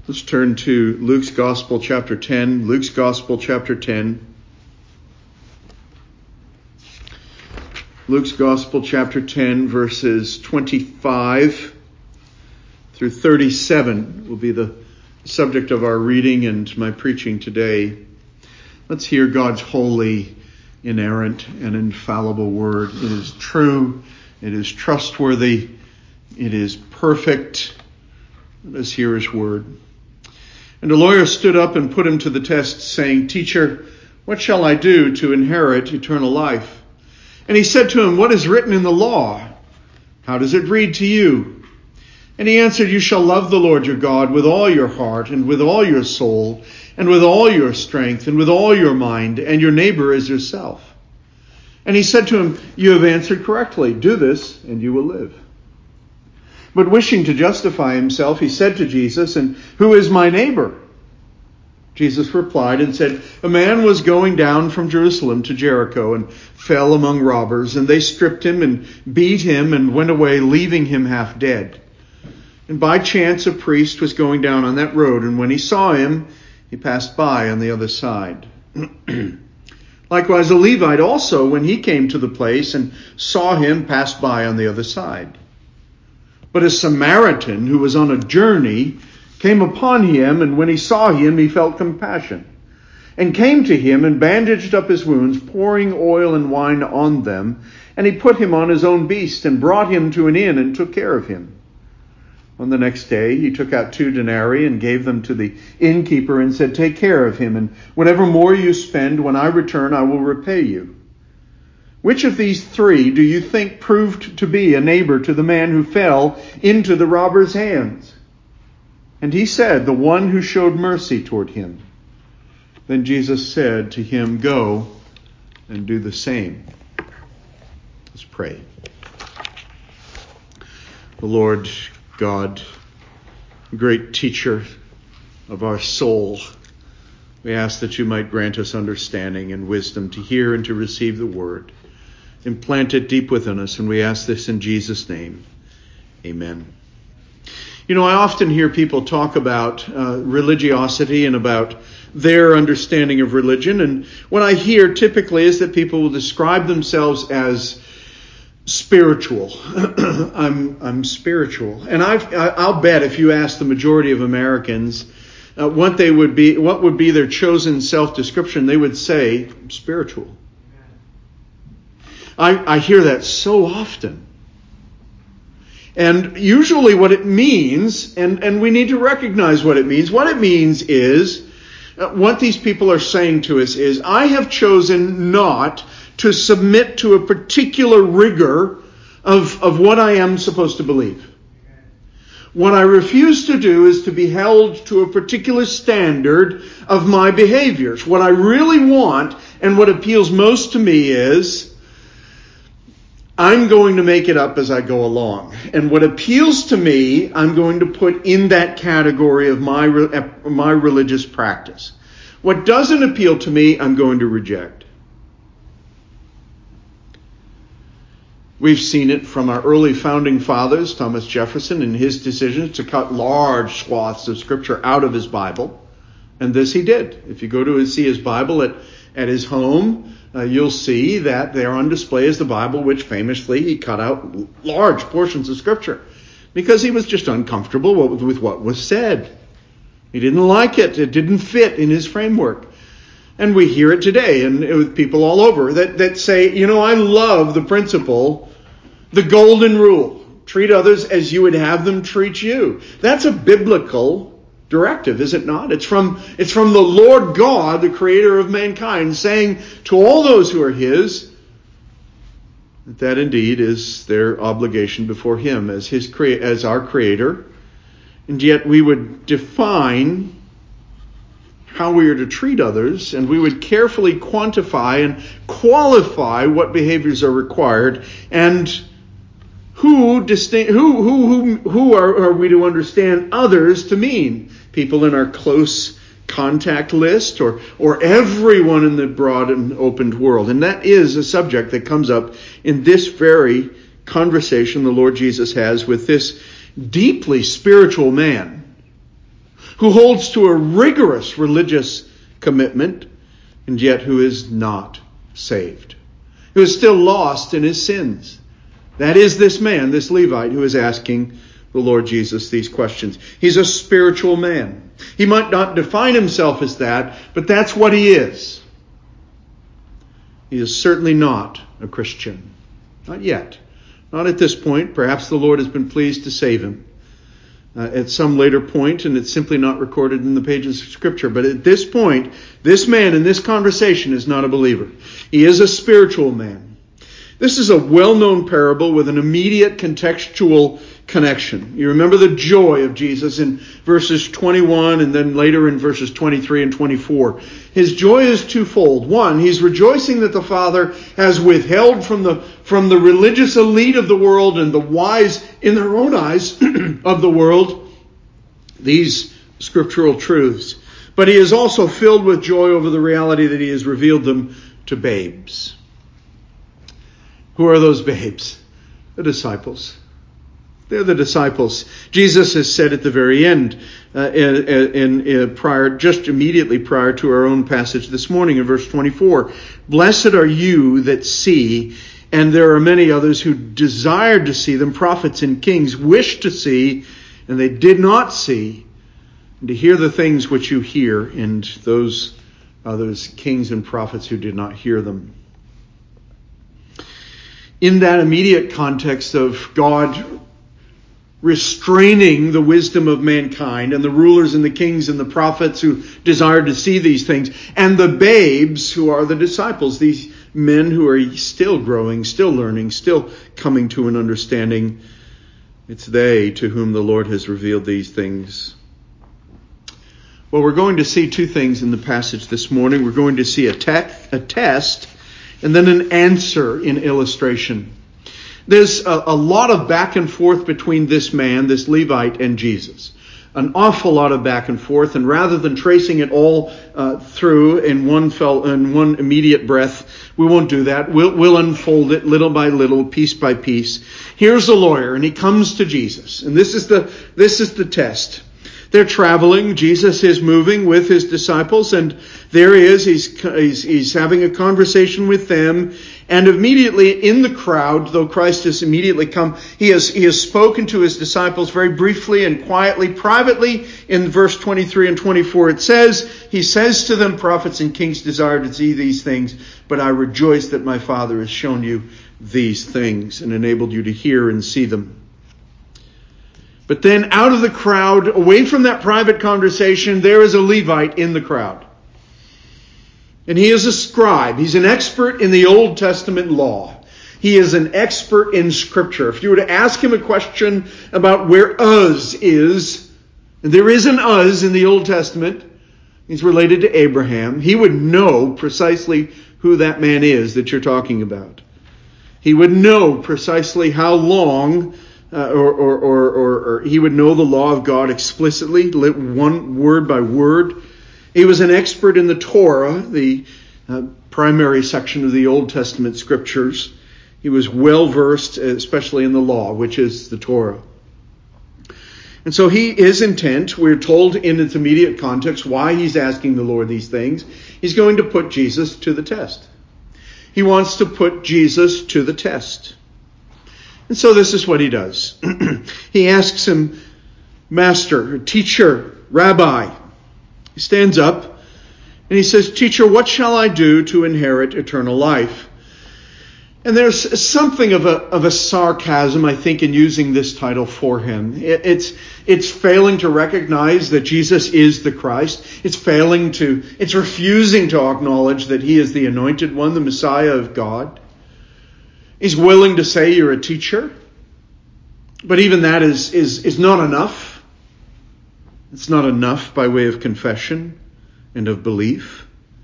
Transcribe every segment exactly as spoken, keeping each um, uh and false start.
Let's turn to Luke's Gospel, chapter ten. Luke's Gospel, chapter ten. Luke's Gospel, chapter ten, verses twenty-five through thirty-seven will be the subject of our reading and my preaching today. Let's hear God's holy, inerrant, and infallible word. It is true. It is trustworthy. It is perfect. Let us hear his word. And a lawyer stood up and put him to the test, saying, "Teacher, what shall I do to inherit eternal life?" And he said to him, "What is written in the law? How does it read to you?" And he answered, "You shall love the Lord your God with all your heart and with all your soul and with all your strength and with all your mind, and your neighbor as yourself." And he said to him, "You have answered correctly. Do this and you will live." But wishing to justify himself, he said to Jesus, "And who is my neighbor?" Jesus replied and said, "A man was going down from Jerusalem to Jericho and fell among robbers, and they stripped him and beat him and went away, leaving him half dead. And by chance a priest was going down on that road, and when he saw him, he passed by on the other side. Likewise a Levite also, when he came to the place and saw him, passed by on the other side. But a Samaritan who was on a journey came upon him, and when he saw him, he felt compassion, and came to him and bandaged up his wounds, pouring oil and wine on them. And he put him on his own beast and brought him to an inn and took care of him. On the next day, he took out two denarii and gave them to the innkeeper and said, 'Take care of him, and whatever more you spend, when I return, I will repay you.' Which of these three do you think proved to be a neighbor to the man who fell into the robber's hands?" And he said, "The one who showed mercy toward him." Then Jesus said to him, "Go and do the same." Let's pray. The Lord God, great teacher of our soul, we ask that you might grant us understanding and wisdom to hear and to receive the word. Implant it deep within us, and we ask this in Jesus' name. Amen. You know, I often hear people talk about uh, religiosity and about their understanding of religion, and what I hear typically is that people will describe themselves as spiritual. I'm I'm spiritual, and I've, I'll bet if you ask the majority of Americans uh, what they would be, what would be their chosen self-description, they would say spiritual. I, I hear that so often. And usually what it means, and, and we need to recognize what it means, what it means is, uh, what these people are saying to us is, I have chosen not to submit to a particular rigor of, of what I am supposed to believe. What I refuse to do is to be held to a particular standard of my behaviors. What I really want and what appeals most to me is, I'm going to make it up as I go along. And what appeals to me, I'm going to put in that category of my my religious practice. What doesn't appeal to me, I'm going to reject. We've seen it from our early founding fathers, Thomas Jefferson, in his decisions to cut large swaths of Scripture out of his Bible. And this he did. If you go to see his Bible at, at his home, Uh, you'll see that there on display is the Bible, which famously he cut out large portions of Scripture because he was just uncomfortable with, with what was said. He didn't like it. It didn't fit in his framework. And we hear it today and with people all over that, that say, you know, I love the principle, the golden rule. Treat others as you would have them treat you. That's a biblical directive, is it not? It's from it's from the Lord God, the creator of mankind, saying to all those who are his that that indeed is their obligation before him as his as our creator. And yet we would define how we are to treat others, and we would carefully quantify and qualify what behaviors are required, and who distinct who who who who are, are we to understand others to mean? People in our close contact list, or or everyone in the broad and opened world. And that is a subject that comes up in this very conversation the Lord Jesus has with this deeply spiritual man who holds to a rigorous religious commitment, and yet who is not saved, who is still lost in his sins. That is this man, this Levite, who is asking the Lord Jesus these questions. He's a spiritual man. He might not define himself as that, but that's what he is. He is certainly not a Christian. Not yet. Not at this point. Perhaps the Lord has been pleased to save him uh, at some later point, and it's simply not recorded in the pages of Scripture. But at this point, this man in this conversation is not a believer. He is a spiritual man. This is a well-known parable with an immediate contextual connection. You remember the joy of Jesus in verses twenty-one and then later in verses twenty-three and twenty-four. His joy is twofold. One, he's rejoicing that the Father has withheld from the, from the religious elite of the world and the wise in their own eyes of the world these scriptural truths. But he is also filled with joy over the reality that he has revealed them to babes. Who are those babes? The disciples. They're the disciples. Jesus has said at the very end, uh, in, in, in prior, just immediately prior to our own passage this morning in verse twenty-four, "Blessed are you that see," and there are many others who desired to see them, prophets and kings, wished to see, and they did not see, and to hear the things which you hear, and those others, kings and prophets, who did not hear them. In that immediate context of God restraining the wisdom of mankind and the rulers and the kings and the prophets who desired to see these things, and the babes who are the disciples, these men who are still growing, still learning, still coming to an understanding, it's they to whom the Lord has revealed these things. Well, we're going to see two things in the passage this morning. We're going to see a, te- a test and then an answer in illustration. There's a, a lot of back and forth between this man, this Levite, and Jesus. An awful lot of back and forth, and rather than tracing it all uh, through in one fell, in one immediate breath, we won't do that. We'll, we'll unfold it little by little, piece by piece. Here's the lawyer, and he comes to Jesus, and this is the this is the test. They're traveling. Jesus is moving with his disciples, and there he is. He's, he's, he's having a conversation with them. And immediately in the crowd, though Christ has immediately come, he has, he has spoken to his disciples very briefly and quietly, privately. In verse twenty-three and twenty-four, it says, he says to them, "Prophets and kings desire to see these things, but I rejoice that my Father has shown you these things and enabled you to hear and see them." But then out of the crowd, away from that private conversation, there is a Levite in the crowd. And he is a scribe. He's an expert in the Old Testament law. He is an expert in Scripture. If you were to ask him a question about where Uz is, and there is an Uz in the Old Testament, he's related to Abraham, he would know precisely who that man is that you're talking about. He would know precisely how long Uh, or, or, or, or, or he would know the law of God explicitly, one word by word. He was an expert in the Torah, the uh, primary section of the Old Testament scriptures. He was well versed, especially in the law, which is the Torah. And so he is intent, we're told in its immediate context why he's asking the Lord these things. He's going to put Jesus to the test. He wants to put Jesus to the test. And so this is what he does. He asks him, "Master, teacher, rabbi." He stands up and he says, "Teacher, what shall I do to inherit eternal life?" And there's something of a of a sarcasm, I think, in using this title for him. It, it's it's failing to recognize that Jesus is the Christ. It's failing to, it's refusing to acknowledge that he is the anointed one, the Messiah of God. He's willing to say you're a teacher, but even that is, is, is not enough. It's not enough by way of confession and of belief.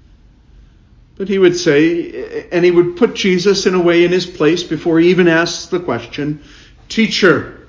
But he would say, and he would put Jesus in a way in his place before he even asks the question, "Teacher."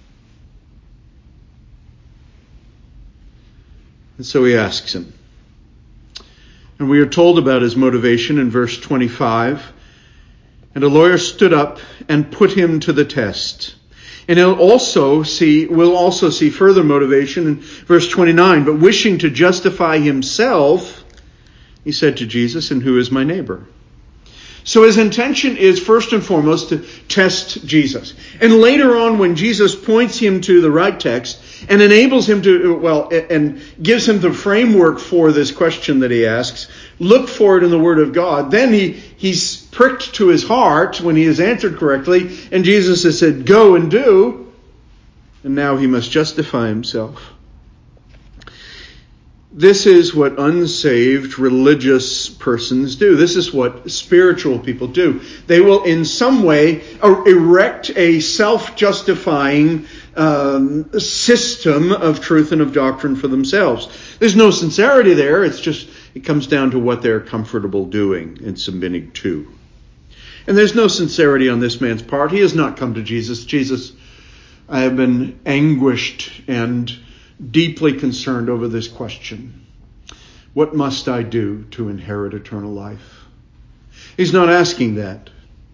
And so he asks him. And we are told about his motivation in verse twenty-five. "And a lawyer stood up and put him to the test. And he'll also see, we'll also see further motivation in verse twenty-nine. But wishing to justify himself, he said to Jesus, "And who is my neighbor?" So his intention is first and foremost to test Jesus. And later on, when Jesus points him to the right text and enables him to, well, and gives him the framework for this question that he asks, look for it in the Word of God, then he, he's pricked to his heart when he has answered correctly, and Jesus has said, "Go and do," and now he must justify himself. This is what unsaved religious persons do. This is what spiritual people do. They will in some way erect a self-justifying um, system of truth and of doctrine for themselves. There's no sincerity there. It's just, it comes down to what they're comfortable doing and submitting to. And there's no sincerity on this man's part. He has not come to Jesus. Jesus, I have been anguished and deeply concerned over this question. What must I do to inherit eternal life? He's not asking that.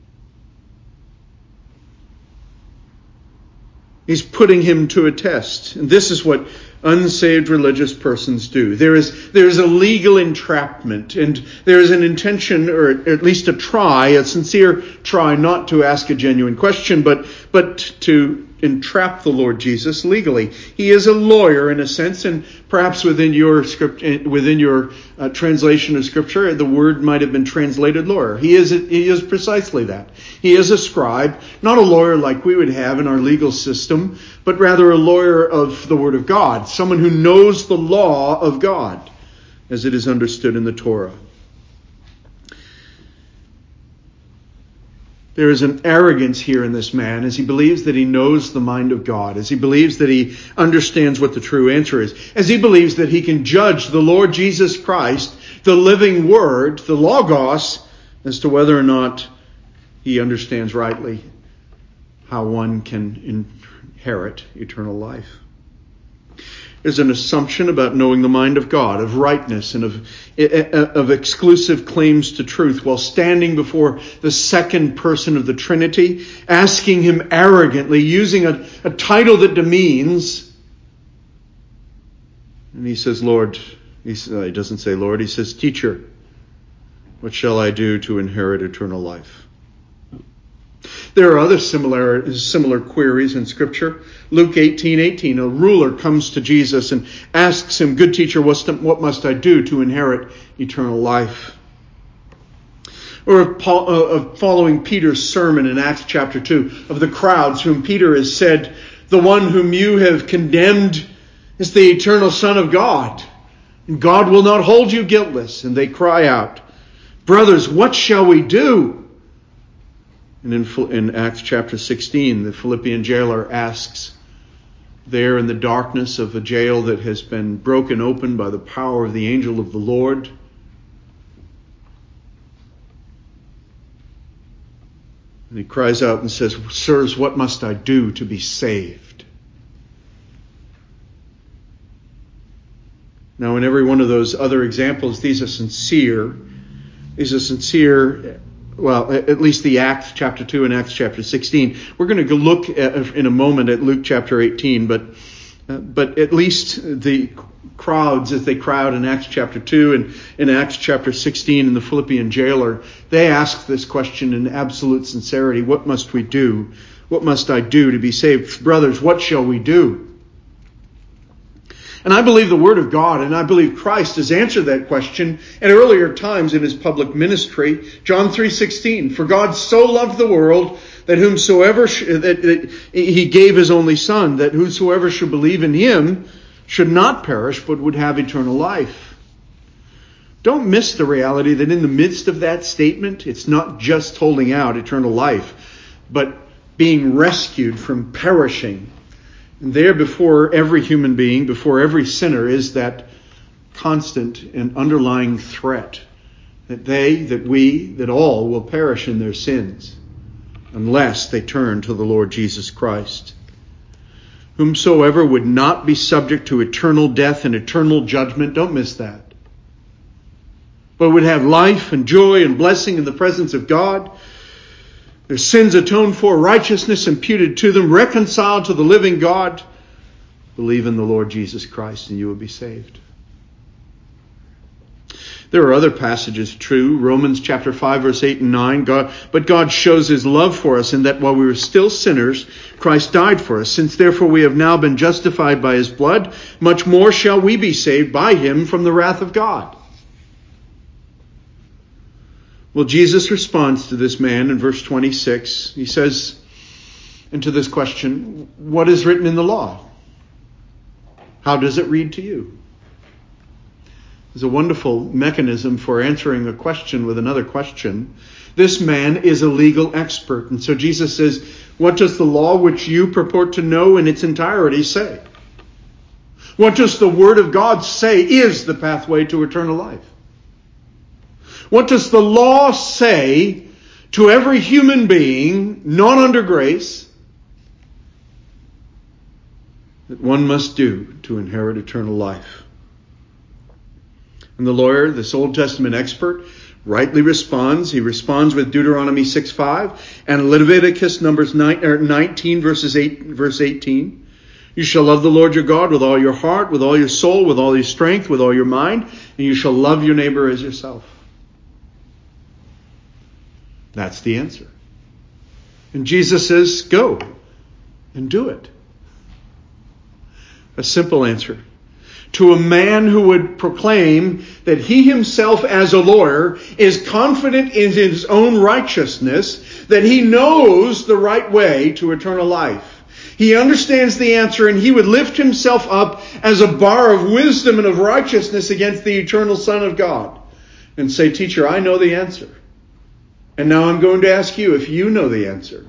He's putting him to a test. And this is what unsaved religious persons do. There is, there is a legal entrapment, and there is an intention, or at least a try, a sincere try not to ask a genuine question, but, but to entrap the Lord Jesus legally. He is a lawyer in a sense, and perhaps within your script, within your uh, translation of Scripture, the word might have been translated lawyer. He is he is precisely that. He is a scribe, not a lawyer like we would have in our legal system, but rather a lawyer of the Word of God, someone who knows the law of God as it is understood in the Torah. There is an arrogance here in this man as he believes that he knows the mind of God, as he believes that he understands what the true answer is, as he believes that he can judge the Lord Jesus Christ, the living Word, the Logos, as to whether or not he understands rightly how one can inherit eternal life. There's an assumption about knowing the mind of God, of rightness, and of, of exclusive claims to truth, while standing before the second person of the Trinity, asking him arrogantly, using a, a title that demeans. And he says, Lord, he, uh, he doesn't say Lord, he says, Teacher, what shall I do to inherit eternal life? There are other similar similar queries in Scripture. Luke eighteen eighteen, a ruler comes to Jesus and asks him, Good teacher, what must I do to inherit eternal life? Or of, Paul, uh, of following Peter's sermon in Acts chapter two, of the crowds whom Peter has said, the one whom you have condemned is the eternal Son of God, and God will not hold you guiltless. And they cry out, Brothers, what shall we do? And in, in Acts chapter sixteen, the Philippian jailer asks, there in the darkness of a jail that has been broken open by the power of the angel of the Lord, and he cries out and says, Sirs, what must I do to be saved? Now, in every one of those other examples, these are sincere. These are sincere. Well, at least the Acts chapter two and Acts chapter sixteen. We're going to look at, in a moment at Luke chapter eighteen, but uh, but at least the crowds, as they crowd in Acts chapter two and in Acts chapter sixteen in the Philippian jailer, they ask this question in absolute sincerity. What must we do? What must I do to be saved? Brothers, what shall we do? And I believe the Word of God, and I believe Christ has answered that question at earlier times in his public ministry. John three sixteen, for God so loved the world that whomsoever sh- that, that he gave his only Son, that whosoever should believe in him should not perish, but would have eternal life. Don't miss the reality that in the midst of that statement, it's not just holding out eternal life, but being rescued from perishing. And there before every human being, before every sinner, is that constant and underlying threat that they, that we, that all will perish in their sins unless they turn to the Lord Jesus Christ. Whomsoever would not be subject to eternal death and eternal judgment, don't miss that, but would have life and joy and blessing in the presence of God, their sins atoned for, righteousness imputed to them, reconciled to the living God. Believe in the Lord Jesus Christ and you will be saved. There are other passages true. Romans chapter five, verse eight and nine. God, but God shows his love for us in that while we were still sinners, Christ died for us. Since therefore we have now been justified by his blood, much more shall we be saved by him from the wrath of God. Well, Jesus responds to this man in verse twenty-six. He says, and to this question, what is written in the law? How does it read to you? There's a wonderful mechanism for answering a question with another question. This man is a legal expert. And so Jesus says, what does the law which you purport to know in its entirety say? What does the Word of God say is the pathway to eternal life? What does the law say to every human being, not under grace, that one must do to inherit eternal life? And the lawyer, this Old Testament expert, rightly responds. He responds with Deuteronomy six five and Leviticus Numbers nineteen, verses eight, verse eighteen. You shall love the Lord your God with all your heart, with all your soul, with all your strength, with all your mind, and you shall love your neighbor as yourself. That's the answer. And Jesus says, go and do it. A simple answer. To a man who would proclaim that he himself as a lawyer is confident in his own righteousness, that he knows the right way to eternal life. He understands the answer and he would lift himself up as a bar of wisdom and of righteousness against the eternal Son of God and say, teacher, I know the answer. And now I'm going to ask you if you know the answer.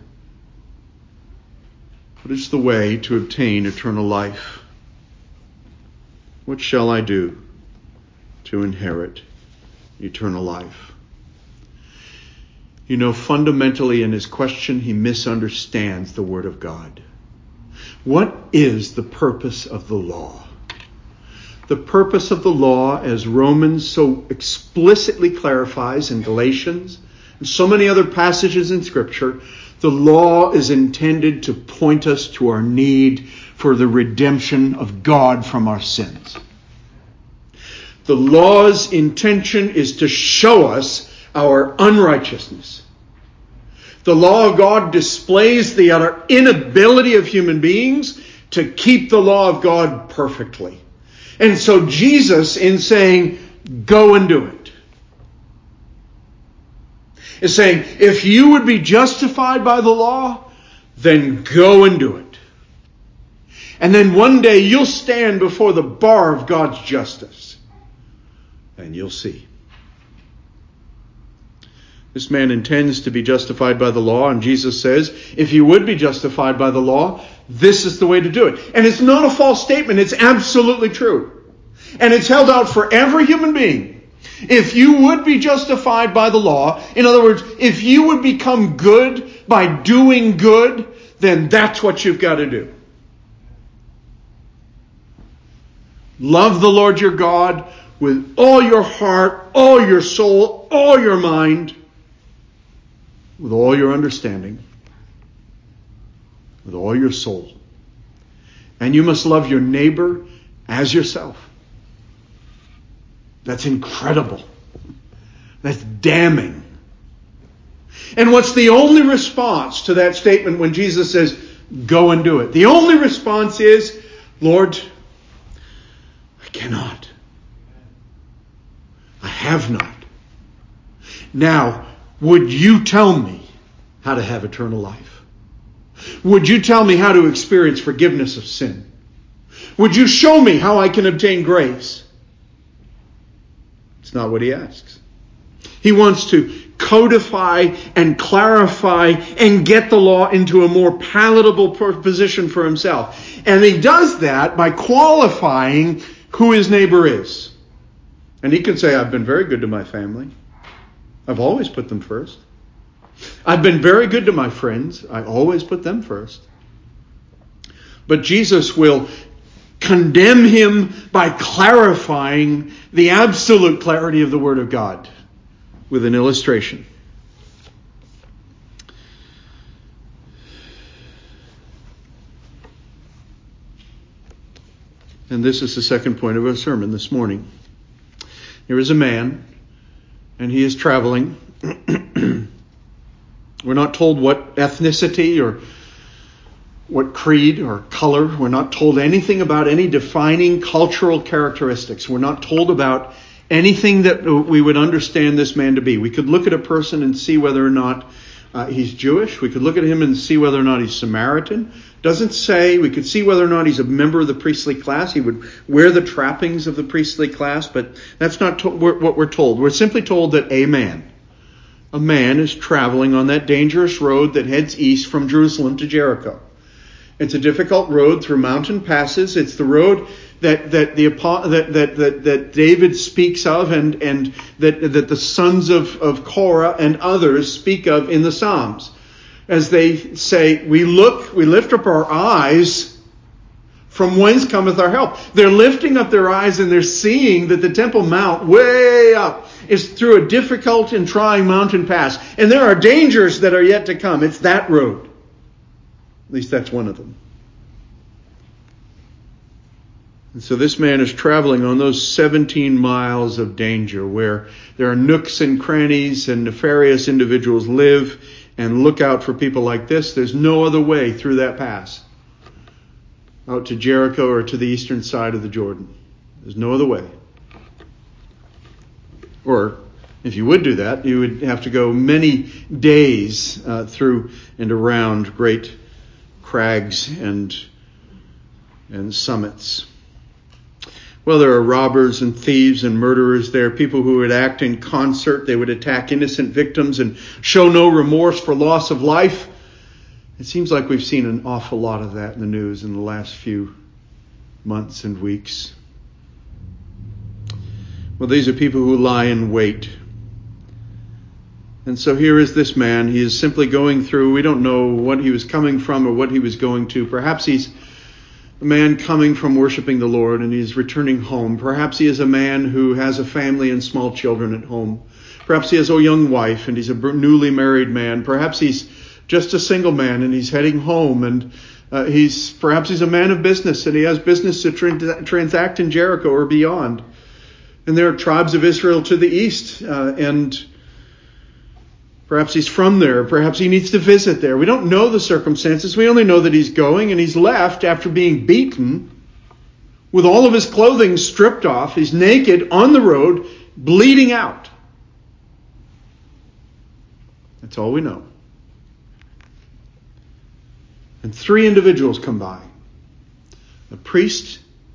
What is the way to obtain eternal life? What shall I do to inherit eternal life? You know, fundamentally in his question, he misunderstands the Word of God. What is the purpose of the law? The purpose of the law, as Romans so explicitly clarifies in Galatians and so many other passages in Scripture, the law is intended to point us to our need for the redemption of God from our sins. The law's intention is to show us our unrighteousness. The law of God displays the utter inability of human beings to keep the law of God perfectly. And so Jesus, in saying, go and do it, is saying, if you would be justified by the law, then go and do it. And then one day you'll stand before the bar of God's justice. And you'll see. This man intends to be justified by the law. And Jesus says, if you would be justified by the law, this is the way to do it. And it's not a false statement. It's absolutely true. And it's held out for every human being. If you would be justified by the law, in other words, if you would become good by doing good, then that's what you've got to do. Love the Lord your God with all your heart, all your soul, all your mind, with all your understanding, with all your soul. And you must love your neighbor as yourself. That's incredible. That's damning. And what's the only response to that statement when Jesus says, go and do it? The only response is, Lord, I cannot. I have not. Now, would you tell me how to have eternal life? Would you tell me how to experience forgiveness of sin? Would you show me how I can obtain grace? It's not what he asks. He wants to codify and clarify and get the law into a more palatable position for himself. And he does that by qualifying who his neighbor is. And he can say, I've been very good to my family. I've always put them first. I've been very good to my friends. I always put them first. But Jesus will condemn him by clarifying the absolute clarity of the Word of God with an illustration. And this is the second point of our sermon this morning. Here is a man, and he is traveling. We're not told what ethnicity or what creed or color. We're not told anything about any defining cultural characteristics. We're not told about anything that we would understand this man to be. We could look at a person and see whether or not uh, he's Jewish. We could look at him and see whether or not he's Samaritan. Doesn't say. We could see whether or not he's a member of the priestly class. He would wear the trappings of the priestly class, but that's not to- what we're told. We're simply told that a man, a man is traveling on that dangerous road that heads east from Jerusalem to Jericho. It's a difficult road through mountain passes. It's the road that that the that that that, that David speaks of, and and that that the sons of, of Korah and others speak of in the Psalms, as they say, "We look, we lift up our eyes. From whence cometh our help?" They're lifting up their eyes and they're seeing that the Temple Mount, way up, is through a difficult and trying mountain pass, and there are dangers that are yet to come. It's that road. At least that's one of them. And so this man is traveling on those seventeen miles of danger where there are nooks and crannies and nefarious individuals live, and look out for people like this. There's no other way through that pass out to Jericho or to the eastern side of the Jordan. There's no other way. Or if you would do that, you would have to go many days uh, through and around great crags and and summits. Well, there are robbers and thieves and murderers there, people who would act in concert. They would attack innocent victims and show no remorse for loss of life. It seems like we've seen an awful lot of that in the news in the last few months and weeks. Well, these are people who lie in wait. And so here is this man. He is simply going through. We don't know what he was coming from or what he was going to. Perhaps he's a man coming from worshiping the Lord and he's returning home. Perhaps he is a man who has a family and small children at home. Perhaps he has a young wife and he's a newly married man. Perhaps he's just a single man and he's heading home, and uh, he's perhaps he's a man of business and he has business to trans- transact in Jericho or beyond. And there are tribes of Israel to the east, uh, and perhaps he's from there. Perhaps he needs to visit there. We don't know the circumstances. We only know that he's going, and he's left after being beaten with all of his clothing stripped off. He's naked on the road, bleeding out. That's all we know. And three individuals come by. A priest,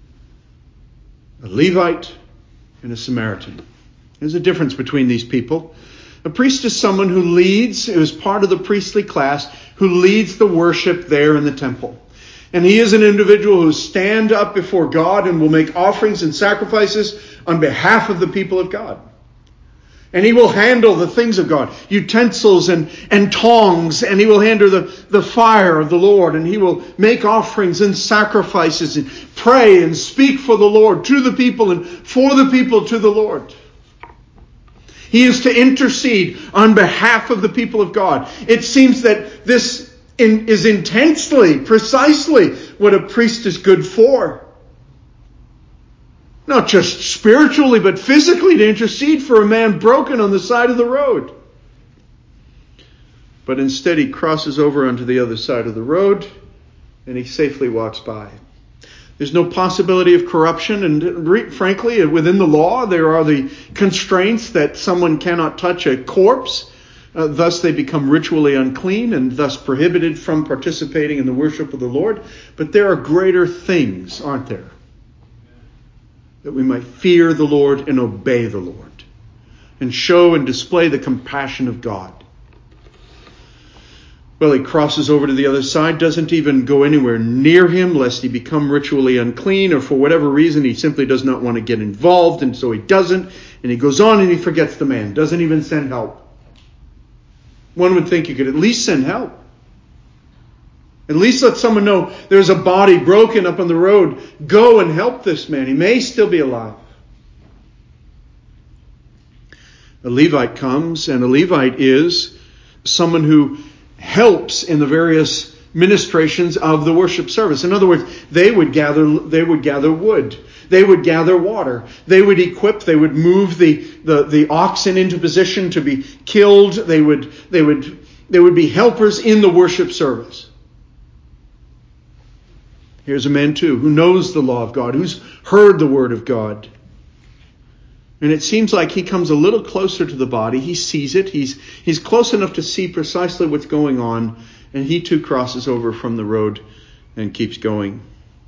a Levite, and a Samaritan. There's a difference between these people. A priest is someone who leads, who is part of the priestly class, who leads the worship there in the temple. And he is an individual who stands up before God and will make offerings and sacrifices on behalf of the people of God. And he will handle the things of God, utensils and, and tongs, and he will handle the, the fire of the Lord, and he will make offerings and sacrifices and pray and speak for the Lord to the people and for the people to the Lord. He is to intercede on behalf of the people of God. It seems that this in, is intensely, precisely what a priest is good for. Not just spiritually, but physically, to intercede for a man broken on the side of the road. But instead he crosses over onto the other side of the road and he safely walks by. There's no possibility of corruption, and frankly, within the law, there are the constraints that someone cannot touch a corpse. Uh, thus they become ritually unclean and thus prohibited from participating in the worship of the Lord. But there are greater things, aren't there? That we might fear the Lord and obey the Lord and show and display the compassion of God. Well, he crosses over to the other side, doesn't even go anywhere near him lest he become ritually unclean, or for whatever reason he simply does not want to get involved, and so he doesn't. And he goes on and he forgets the man, doesn't even send help. One would think you could at least send help. At least let someone know there's a body broken up on the road. Go and help this man. He may still be alive. A Levite comes, and a Levite is someone who helps in the various ministrations of the worship service. In other words, they would gather, they would gather wood. They would gather water. They would equip. They would move the, the, the oxen into position to be killed. They would, they would, they would be helpers in the worship service. Here's a man too who knows the law of God, who's heard the word of God. And it seems like he comes a little closer to the body. He sees it. He's, he's close enough to see precisely what's going on. And he too crosses over from the road and keeps going.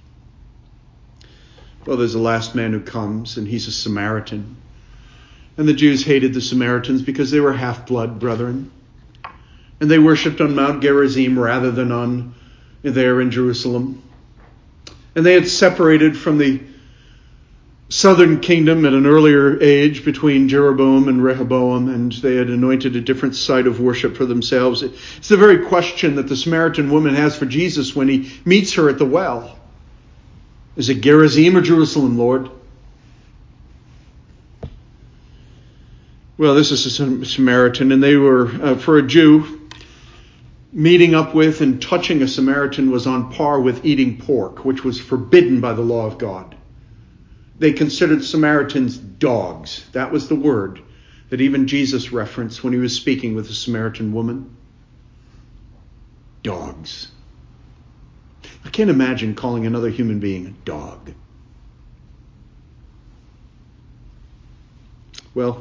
Well, there's a last man who comes, and he's a Samaritan. And the Jews hated the Samaritans because they were half-blood brethren. And they worshipped on Mount Gerizim rather than on there in Jerusalem. And they had separated from the southern kingdom at an earlier age between Jeroboam and Rehoboam, and they had anointed a different site of worship for themselves. It's the very question that the Samaritan woman has for Jesus when he meets her at the well. Is it Gerizim or Jerusalem, Lord? Well, this is a Samaritan, and they were, uh, for a Jew, meeting up with and touching a Samaritan was on par with eating pork, which was forbidden by the law of God. They considered Samaritans dogs. That was the word that even Jesus referenced when he was speaking with the Samaritan woman. Dogs. I can't imagine calling another human being a dog. Well,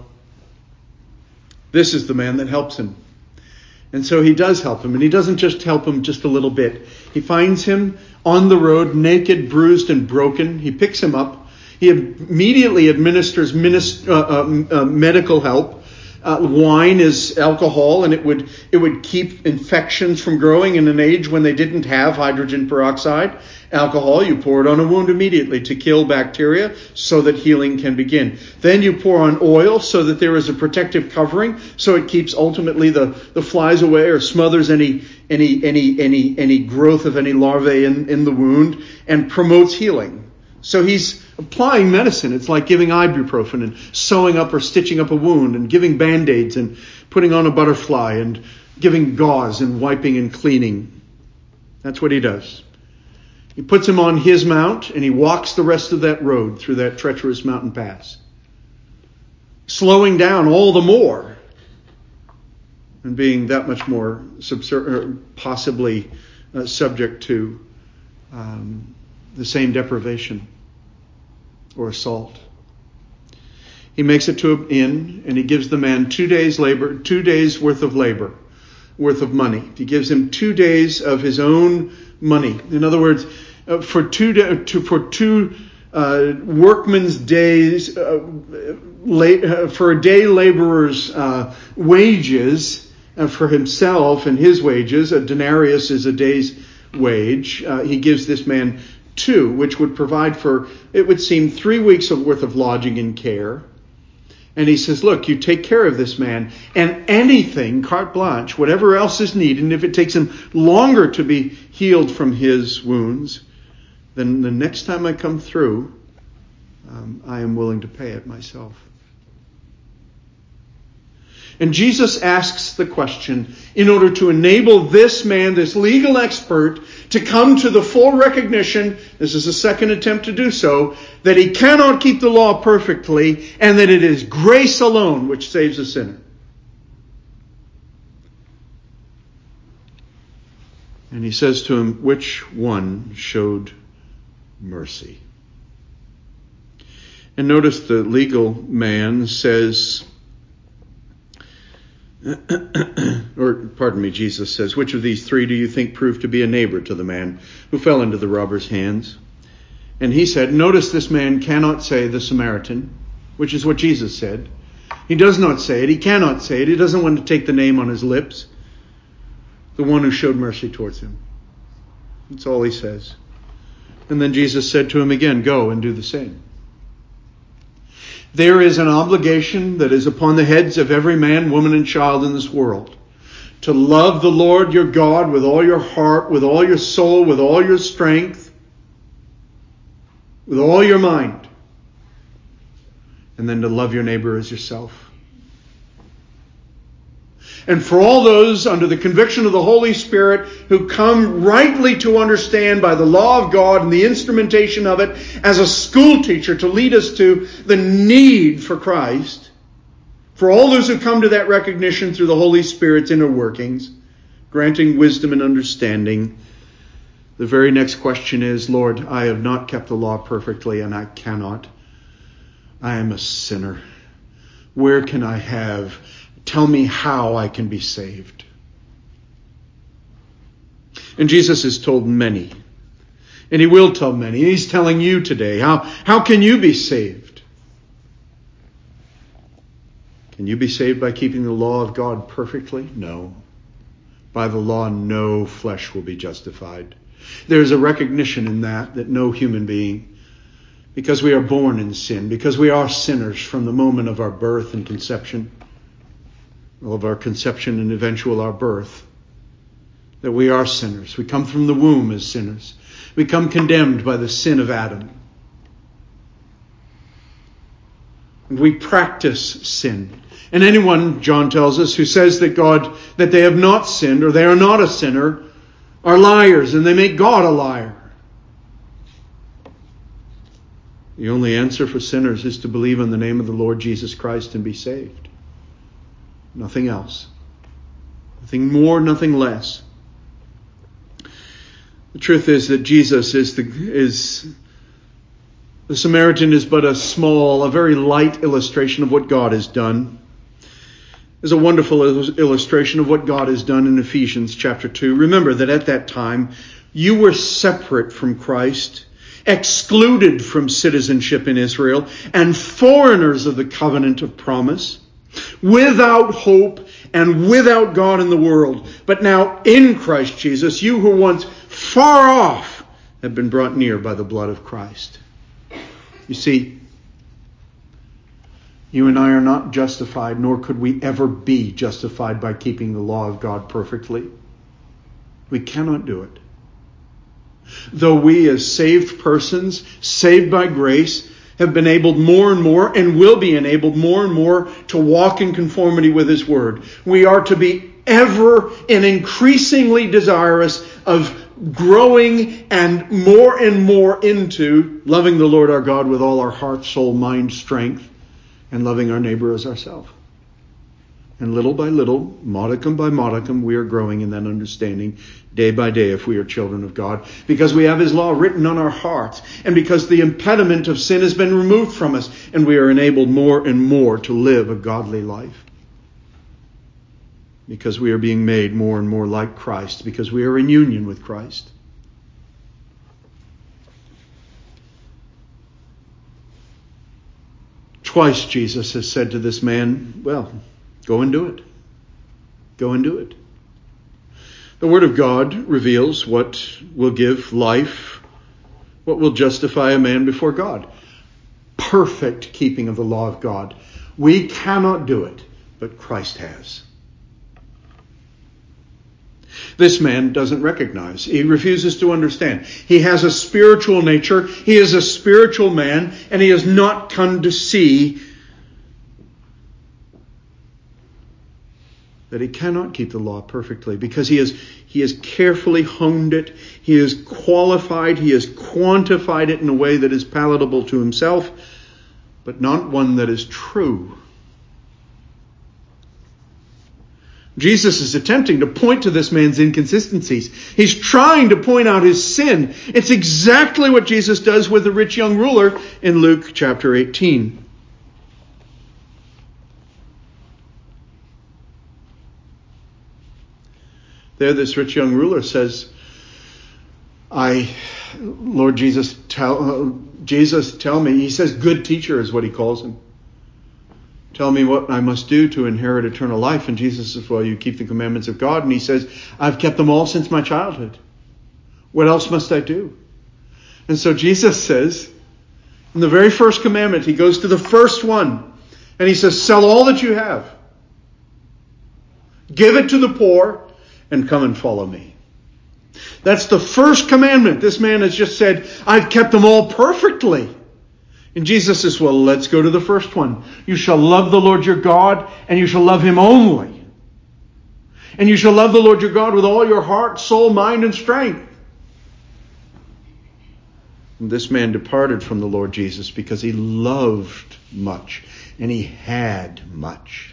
this is the man that helps him. And so he does help him. And he doesn't just help him just a little bit. He finds him on the road, naked, bruised, and broken. He picks him up. He immediately administers minist- uh, uh, uh, medical help. Uh, wine is alcohol, and it would it would keep infections from growing in an age when they didn't have hydrogen peroxide. Alcohol, you pour it on a wound immediately to kill bacteria so that healing can begin. Then you pour on oil so that there is a protective covering, so it keeps ultimately the, the flies away or smothers any any any any any growth of any larvae in, in the wound and promotes healing. So he's applying medicine. It's like giving ibuprofen and sewing up or stitching up a wound and giving Band-Aids and putting on a butterfly and giving gauze and wiping and cleaning. That's what he does. He puts him on his mount and he walks the rest of that road through that treacherous mountain pass, slowing down all the more and being that much more subser- possibly uh, subject to um, the same deprivation or assault. He makes it to an inn and he gives the man two days labor, two days worth of labor, worth of money. He gives him two days of his own money. In other words, uh, for two da- to, for two uh, workman's days, uh, late, uh, for a day laborer's uh, wages uh, for himself and his wages, a denarius is a day's wage. Uh, he gives this man two, which would provide for, it would seem, three weeks of worth of lodging and care. And he says, look, you take care of this man, and anything, carte blanche, whatever else is needed, and if it takes him longer to be healed from his wounds, then the next time I come through, um, I am willing to pay it myself. And Jesus asks the question in order to enable this man, this legal expert, to come to the full recognition, this is a second attempt to do so, that he cannot keep the law perfectly and that it is grace alone which saves a sinner. And he says to him, which one showed mercy? And notice the legal man says, or pardon me, Jesus says, which of these three do you think proved to be a neighbor to the man who fell into the robber's hands? And he said, notice this man cannot say the Samaritan, which is what Jesus said. He does not say it. He cannot say it. He doesn't want to take the name on his lips. The one who showed mercy towards him. That's all he says. And then Jesus said to him again, go and do the same. There is an obligation that is upon the heads of every man, woman, and child in this world to love the Lord your God with all your heart, with all your soul, with all your strength, with all your mind, and then to love your neighbor as yourself. And for all those under the conviction of the Holy Spirit who come rightly to understand by the law of God and the instrumentation of it as a school teacher to lead us to the need for Christ, for all those who come to that recognition through the Holy Spirit's inner workings, granting wisdom and understanding, the very next question is, Lord, I have not kept the law perfectly and I cannot. I am a sinner. Where can I have? Tell me how I can be saved. And Jesus has told many. And he will tell many. And he's telling you today. How, how can you be saved? Can you be saved by keeping the law of God perfectly? No. By the law, no flesh will be justified. There's a recognition in that, that no human being, because we are born in sin, because we are sinners from the moment of our birth and conception, of our conception and eventual our birth, that we are sinners. We come from the womb as sinners. We come condemned by the sin of Adam. And we practice sin. And anyone, John tells us, who says that God, that they have not sinned or they are not a sinner, are liars, and they make God a liar. The only answer for sinners is to believe in the name of the Lord Jesus Christ and be saved. Nothing else. Nothing more, nothing less. The truth is that Jesus is the is the Samaritan is but a small, a very light illustration of what God has done. There's a wonderful illustration of what God has done in Ephesians chapter two. Remember that at that time you were separate from Christ, excluded from citizenship in Israel, and foreigners of the covenant of promise, without hope and without God in the world. But now in Christ Jesus, you who were once far off have been brought near by the blood of Christ. You see, you and I are not justified, nor could we ever be justified by keeping the law of God perfectly. We cannot do it. Though we as saved persons, saved by grace, have been enabled more and more and will be enabled more and more to walk in conformity with His Word. We are to be ever and increasingly desirous of growing and more and more into loving the Lord our God with all our heart, soul, mind, strength, and loving our neighbor as ourselves. And little by little, modicum by modicum, we are growing in that understanding day by day if we are children of God, because we have His law written on our hearts, and because the impediment of sin has been removed from us, and we are enabled more and more to live a godly life. Because we are being made more and more like Christ, because we are in union with Christ. Twice Jesus has said to this man, well, go and do it. Go and do it. The Word of God reveals what will give life, what will justify a man before God. Perfect keeping of the law of God. We cannot do it, but Christ has. This man doesn't recognize. He refuses to understand. He has a spiritual nature. He is a spiritual man, and he has not come to see that he cannot keep the law perfectly, because he has he has carefully honed it. He has qualified, he has quantified it in a way that is palatable to himself, but not one that is true. Jesus is attempting to point to this man's inconsistencies. He's trying to point out his sin. It's exactly what Jesus does with the rich young ruler in Luke chapter eighteen. There, this rich young ruler says, I, Lord Jesus, tell, uh, Jesus, tell me. He says, good teacher is what he calls him. Tell me what I must do to inherit eternal life. And Jesus says, well, you keep the commandments of God. And he says, I've kept them all since my childhood. What else must I do? And so Jesus says, in the very first commandment, he goes to the first one. And he says, sell all that you have. Give it to the poor and come and follow me. That's the first commandment. This man has just said, I've kept them all perfectly. And Jesus says, well, let's go to the first one. You shall love the Lord your God, and you shall love him only. And you shall love the Lord your God with all your heart, soul, mind, and strength. And this man departed from the Lord Jesus because he loved much and he had much.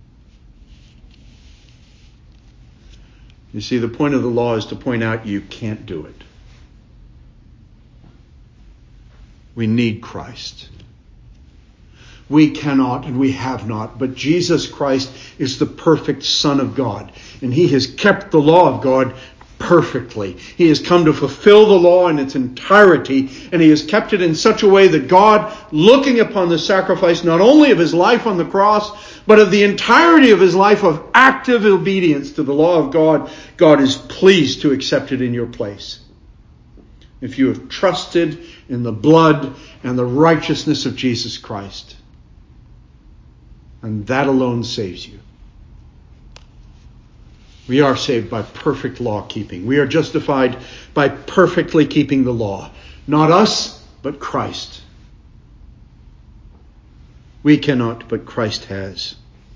You see, the point of the law is to point out you can't do it. We need Christ. We cannot and we have not, but Jesus Christ is the perfect Son of God, and He has kept the law of God perfectly. He has come to fulfill the law in its entirety, and He has kept it in such a way that God, looking upon the sacrifice not only of His life on the cross, but of the entirety of His life of active obedience to the law of God, God is pleased to accept it in your place. If you have trusted in the blood and the righteousness of Jesus Christ. And that alone saves you. We are saved by perfect law keeping. We are justified by perfectly keeping the law. Not us, but Christ. We cannot, but Christ has.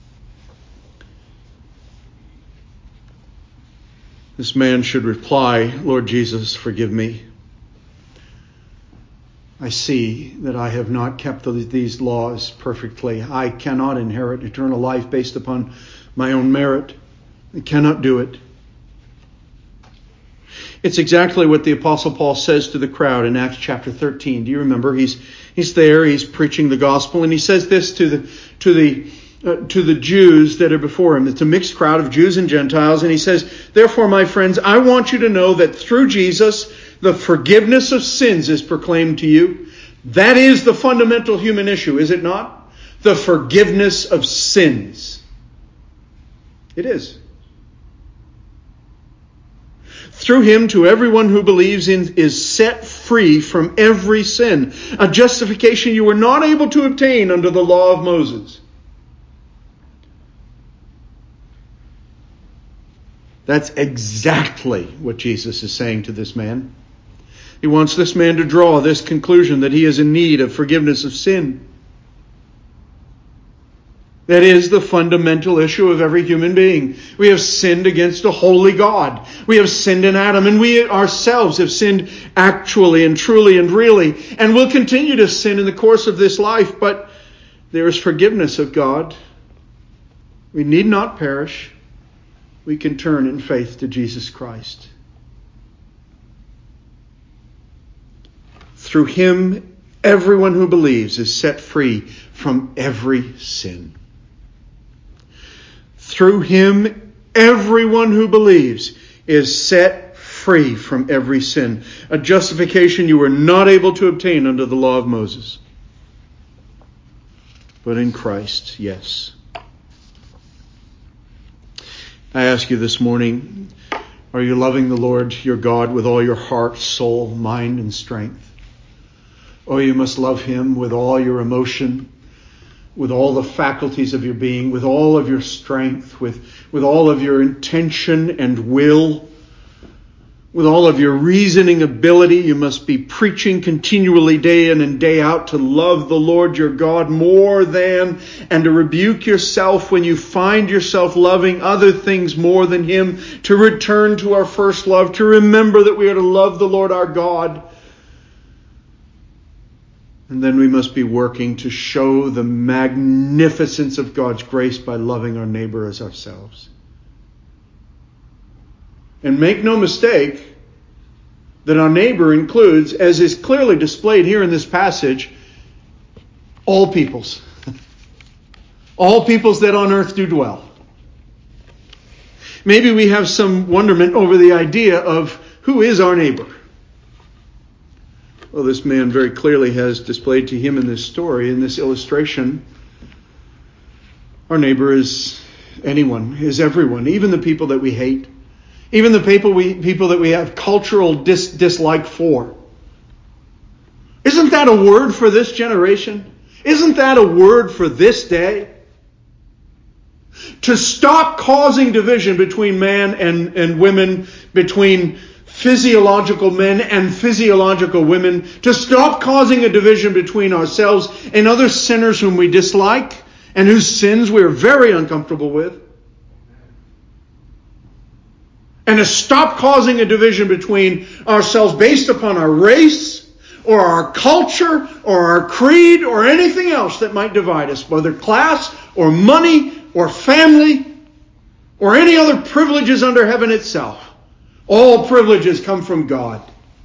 This man should reply, Lord Jesus, forgive me. I see that I have not kept these laws perfectly. I cannot inherit eternal life based upon my own merit. I cannot do it. It's exactly what the Apostle Paul says to the crowd in Acts chapter thirteen. Do you remember? He's he's there, he's preaching the gospel, and he says this to the to the uh, to the Jews that are before him. It's a mixed crowd of Jews and Gentiles, and he says, "Therefore, my friends, I want you to know that through Jesus, the forgiveness of sins is proclaimed to you." That is the fundamental human issue, is it not? The forgiveness of sins. It is. Through Him, to everyone who believes in, is set free from every sin. A justification you were not able to obtain under the law of Moses. That's exactly what Jesus is saying to this man. He wants this man to draw this conclusion that he is in need of forgiveness of sin. That is the fundamental issue of every human being. We have sinned against a holy God. We have sinned in Adam, and we ourselves have sinned actually and truly and really, and will continue to sin in the course of this life, but there is forgiveness of God. We need not perish. We can turn in faith to Jesus Christ. Through Him, everyone who believes is set free from every sin. Through Him, everyone who believes is set free from every sin. A justification you were not able to obtain under the law of Moses. But in Christ, yes. I ask you this morning, are you loving the Lord your God with all your heart, soul, mind, and strength? Oh, you must love Him with all your emotion, with all the faculties of your being, with all of your strength, with, with all of your intention and will, with all of your reasoning ability. You must be preaching continually day in and day out to love the Lord your God more than, and to rebuke yourself when you find yourself loving other things more than Him, to return to our first love, to remember that we are to love the Lord our God. And then we must be working to show the magnificence of God's grace by loving our neighbor as ourselves. And make no mistake that our neighbor includes, as is clearly displayed here in this passage, all peoples. All peoples that on earth do dwell. Maybe we have some wonderment over the idea of who is our neighbor. Well, this man very clearly has displayed to him in this story, in this illustration, our neighbor is anyone, is everyone, even the people that we hate, even the people we people that we have cultural dis, dislike for. Isn't that a word for this generation? Isn't that a word for this day? To stop causing division between man and, and women, between physiological men and physiological women, to stop causing a division between ourselves and other sinners whom we dislike and whose sins we are very uncomfortable with. And to stop causing a division between ourselves based upon our race or our culture or our creed or anything else that might divide us, whether class or money or family or any other privileges under heaven itself. All privileges come from God.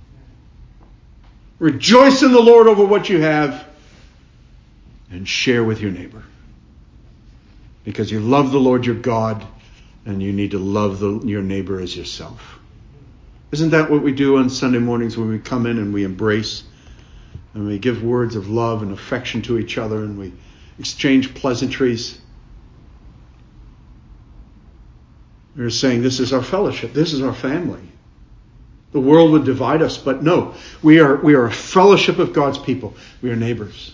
Rejoice in the Lord over what you have and share with your neighbor. Because you love the Lord your God and you need to love the, your neighbor as yourself. Isn't that what we do on Sunday mornings when we come in and we embrace and we give words of love and affection to each other and we exchange pleasantries? We're saying this is our fellowship. This is our family. The world would divide us, but no. We are, we are a fellowship of God's people. We are neighbors.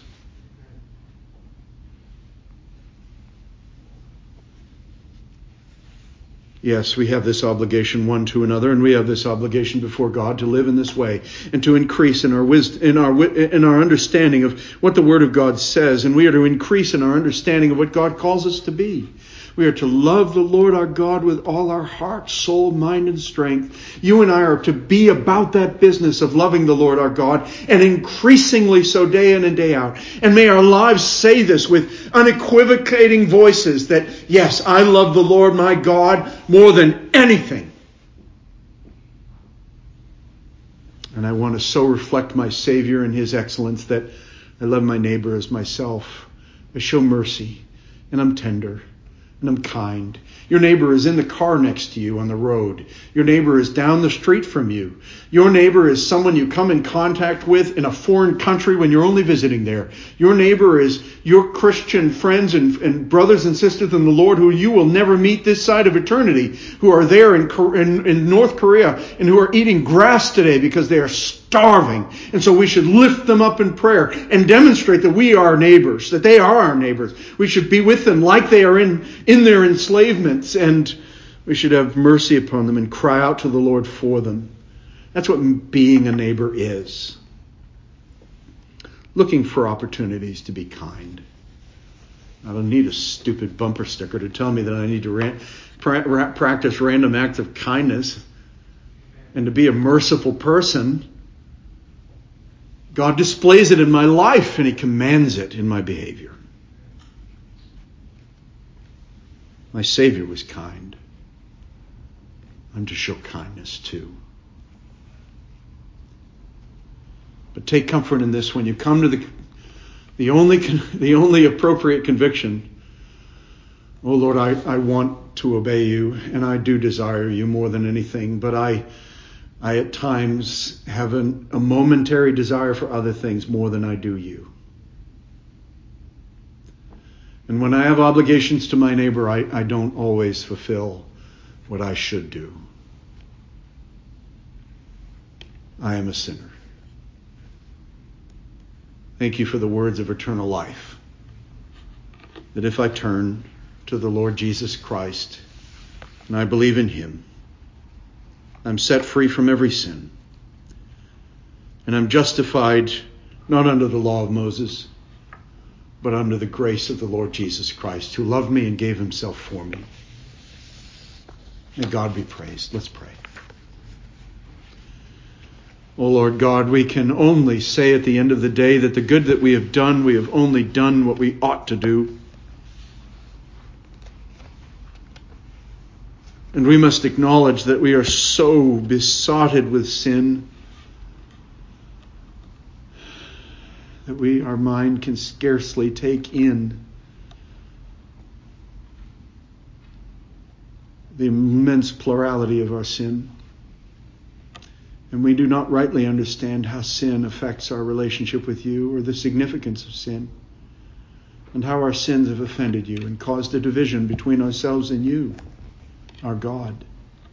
Yes, we have this obligation one to another, and we have this obligation before God to live in this way and to increase in our wisdom, in our in our understanding of what the Word of God says, and we are to increase in our understanding of what God calls us to be. We are to love the Lord our God with all our heart, soul, mind, and strength. You and I are to be about that business of loving the Lord our God, and increasingly so day in and day out. And may our lives say this with unequivocating voices that, yes, I love the Lord my God more than anything. And I want to so reflect my Savior and His excellence that I love my neighbor as myself. I show mercy, and I'm tender. And I'm kind. Your neighbor is in the car next to you on the road. Your neighbor is down the street from you. Your neighbor is someone you come in contact with in a foreign country when you're only visiting there. Your neighbor is your Christian friends and, and brothers and sisters in the Lord who you will never meet this side of eternity, who are there in, in, in North Korea and who are eating grass today because they are starving. And so we should lift them up in prayer and demonstrate that we are neighbors, that they are our neighbors. We should be with them like they are in, in their enslavements, and we should have mercy upon them and cry out to the Lord for them. That's what being a neighbor is. Looking for opportunities to be kind. I don't need a stupid bumper sticker to tell me that I need to ran, pra- practice random acts of kindness and to be a merciful person. God displays it in my life and He commands it in my behavior. My Savior was kind. I'm to show kindness too. But take comfort in this when you come to the the only the only appropriate conviction. Oh Lord, I, I want to obey you and I do desire you more than anything, but I I at times have an, a momentary desire for other things more than I do you. And when I have obligations to my neighbor, I, I don't always fulfill what I should do. I am a sinner. Thank you for the words of eternal life. That if I turn to the Lord Jesus Christ and I believe in Him, I'm set free from every sin. And I'm justified not under the law of Moses, but under the grace of the Lord Jesus Christ, who loved me and gave Himself for me. May God be praised. Let's pray. Oh Lord God, we can only say at the end of the day that the good that we have done, we have only done what we ought to do. And we must acknowledge that we are so besotted with sin that we, our mind can scarcely take in the immense plurality of our sin. And we do not rightly understand how sin affects our relationship with you or the significance of sin and how our sins have offended you and caused a division between ourselves and you, our God.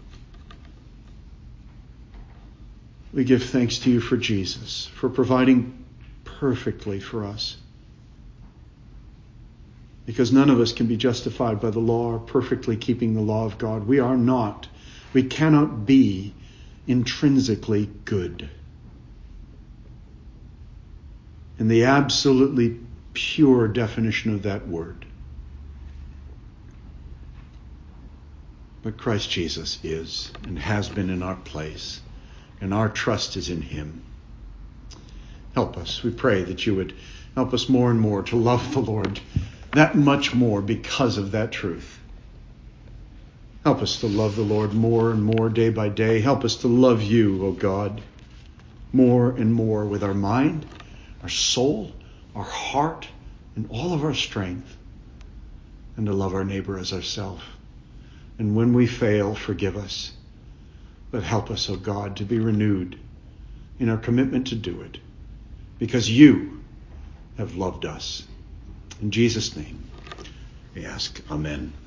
We give thanks to you for Jesus, for providing perfectly for us. Because none of us can be justified by the law or perfectly keeping the law of God. We are not. We cannot be intrinsically good. In the absolutely pure definition of that word. But Christ Jesus is and has been in our place, and our trust is in him. Help us. We pray that you would help us more and more to love the Lord that much more because of that truth. Help us to love the Lord more and more day by day. Help us to love you, O God, more and more with our mind, our soul, our heart, and all of our strength, and to love our neighbor as ourselves. And when we fail, forgive us. But help us, O God, to be renewed in our commitment to do it, because you have loved us. In Jesus' name we ask, amen.